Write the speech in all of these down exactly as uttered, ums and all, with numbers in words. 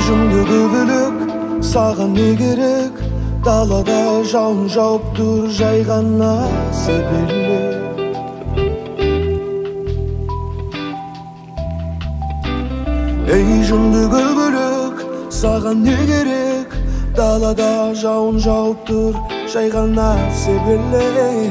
жүнді көбілік, саған не керек? Далада жауын жауып тұр, жай ғана себелі. Ей жүнді көбілік, саған не керек? Далада жауын жауып тұр, жай ғана себелі.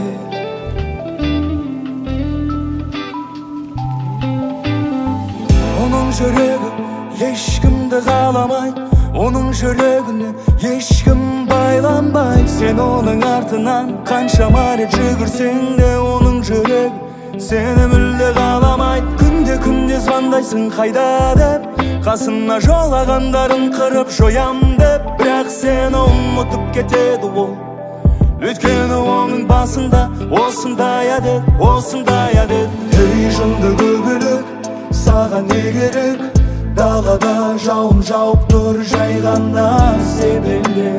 Оның жүрегі ешкімді қаламайды, оның жүрегіне ешкім байланбай. Сен оның артынан қаншама рет жүгірсең де, оның жүрегі сені мүлде қаламайды. Күнде күнде звондайсың қайда деп, қасына жолағандарын қырып жоям деп. Бірақ сені ұмытып кетеді ол, өйткені оның басында осындай әдет, осындай әдет. Ей жынды көбілік, саған не керек? Далада жауын жауып тұр, жай ғана себелі.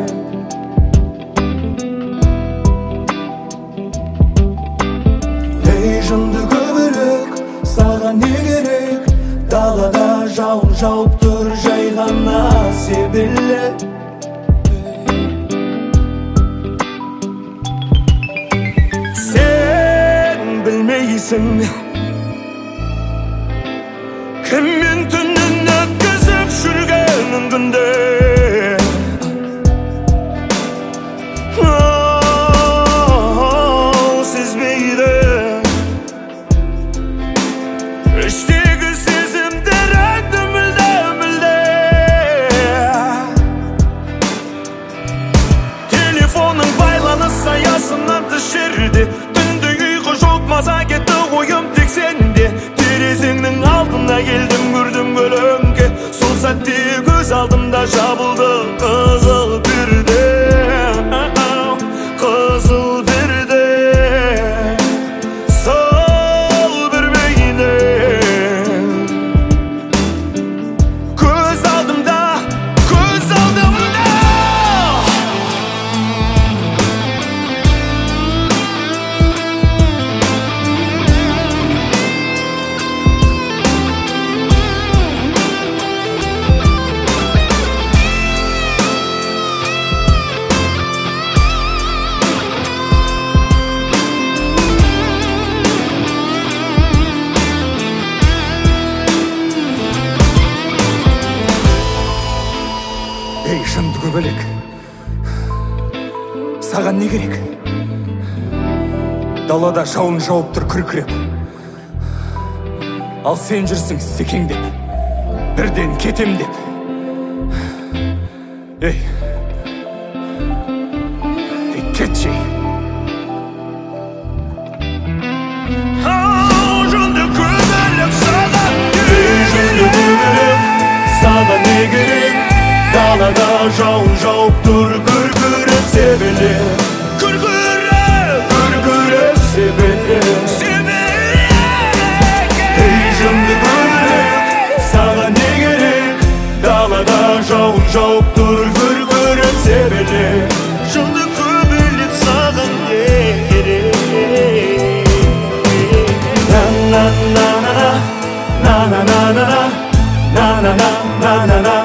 Ей жынды көбілік, саған не керек? Далада жауын жауып тұр, жай ғана себелі. Сен білмейсің кіммен түнін өткізіп жүргеніңді. Оу, сезбейді іштегі сезімдеріңді мүлде, мүлде. Телефонның байланыс аясынан тыс жерде, түнде ұйқы жоқ, маза кетті ойым тек сенде. Терезеңнің алдында келдім, көрдім көлеңке, сол сәтте көз алдымда жабылды қызыл перде, қызыл перде. Сол бір бейнең көз алдымда, көз алдымда. Ей жынды көбелек, саған не керек? Далада жауын жауып тұр күркіреп, ал сен жүрсің секеңдеп, бірден кетем деп. Ей, ей кетші. Ау жынды көбелек, саған не керек? Саған не керек? Далада жауын жауып тұр, күркіреп себелі. Күркіреп, күркіреп себелі, себелі. Ей жынды көбілек, саған не керек? Далада жауын жауып тұр, күркіреп себелі. Жынды көбілек, саған не керек? На-на-на-на-на, на-на-на-на-на, на-на-на-на-на-на.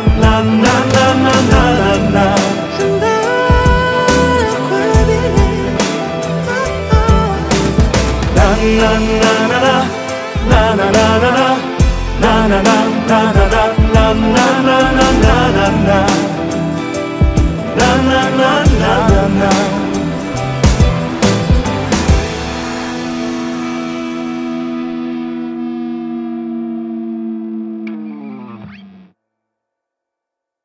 Na na na na